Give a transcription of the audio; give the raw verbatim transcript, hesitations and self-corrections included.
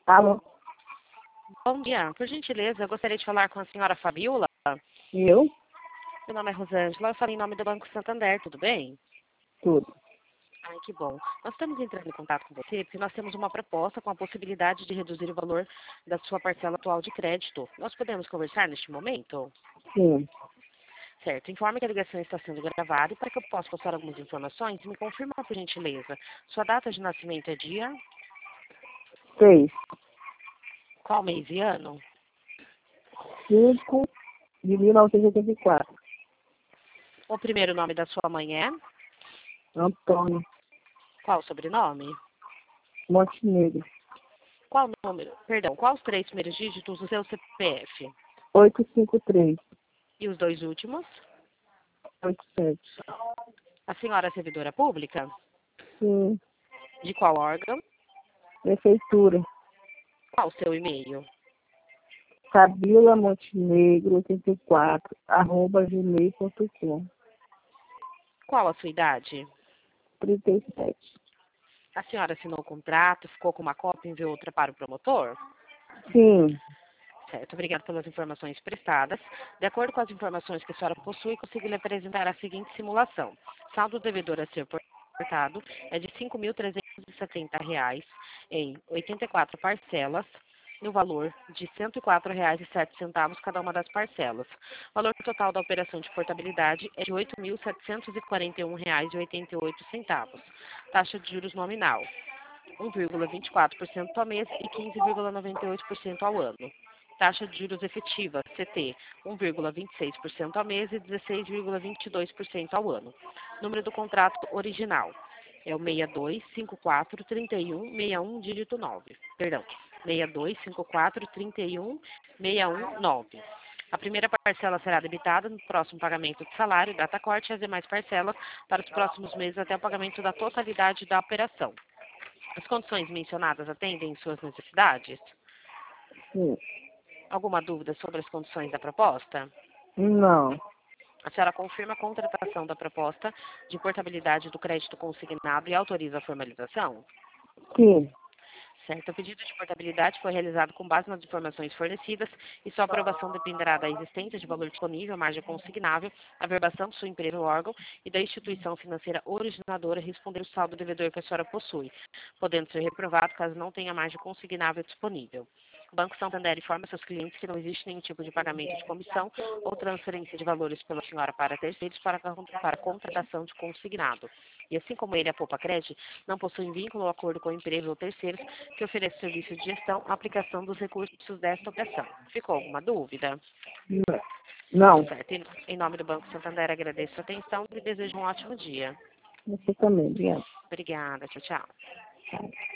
Alô? Bom dia. Por gentileza, eu gostaria de falar com a senhora Fabiola. Eu? Meu nome é Rosângela, eu falo em nome do Banco Santander, tudo bem? Tudo. Ai, que bom. Nós estamos entrando em contato com você porque nós temos uma proposta com a possibilidade de reduzir o valor da sua parcela atual de crédito. Nós podemos conversar neste momento? Sim. Certo. Informe que a ligação está sendo gravada e para que eu possa passar algumas informações, me confirma, por gentileza. Sua data de nascimento é dia? Seis. Qual mês e ano? Cinco de mil novecentos e oitenta e quatro. O primeiro nome da sua mãe é? Antônio Qual o sobrenome? Montenegro. Qual número? Perdão, quais os três primeiros dígitos do seu C P F? Oito cinco três. E os dois últimos? Oito sete. A senhora é servidora pública? Sim. De qual órgão? Prefeitura. Qual o seu e-mail? Fabiola Montenegro oitenta e quatro, arroba gmail ponto com. Qual a sua idade? Trinta e sete. A senhora assinou o contrato, ficou com uma cópia e enviou outra para o promotor? Sim. Certo, obrigado pelas informações prestadas. De acordo com as informações que a senhora possui, consigo lhe apresentar a seguinte simulação. Saldo devedor a ser portado é de cinco mil trezentos e setenta reais em oitenta e quatro parcelas, no valor de cento e quatro reais e sete centavos cada uma das parcelas. O valor total da operação de portabilidade é de oito mil setecentos e quarenta e um reais e oitenta e oito centavos. Taxa de juros nominal um vírgula vinte e quatro por cento ao mês e quinze vírgula noventa e oito por cento ao ano. Taxa de juros efetiva, C T, um vírgula vinte e seis por cento ao mês e dezesseis vírgula vinte e dois por cento ao ano. Número do contrato original é o seis dois cinco quatro três um seis um dígito nove. Perdão, seis dois cinco quatro três um seis um nove. A primeira parcela será debitada no próximo pagamento de salário, data corte, e as demais parcelas para os próximos meses até o pagamento da totalidade da operação. As condições mencionadas atendem suas necessidades? Sim. Alguma dúvida sobre as condições da proposta? Não. A senhora confirma a contratação da proposta de portabilidade do crédito consignado e autoriza a formalização? Sim. Certo. O pedido de portabilidade foi realizado com base nas informações fornecidas e sua aprovação dependerá da existência de valor disponível, margem consignável, averbação de sua empresa ou órgão e da instituição financeira originadora responder o saldo devedor que a senhora possui, podendo ser reprovado caso não tenha margem consignável disponível. O Banco Santander informa seus clientes que não existe nenhum tipo de pagamento de comissão ou transferência de valores pela senhora para terceiros para, para contratação de consignado. E assim como ele, a Poupa Cred, não possui vínculo ou acordo com empresas ou terceiros que ofereçam serviço de gestão, aplicação dos recursos desta operação. Ficou alguma dúvida? Não. Não. Certo. Em em nome do Banco Santander, agradeço a atenção e desejo um ótimo dia. Você também. Obrigada. Obrigada. Tchau, tchau. Tchau.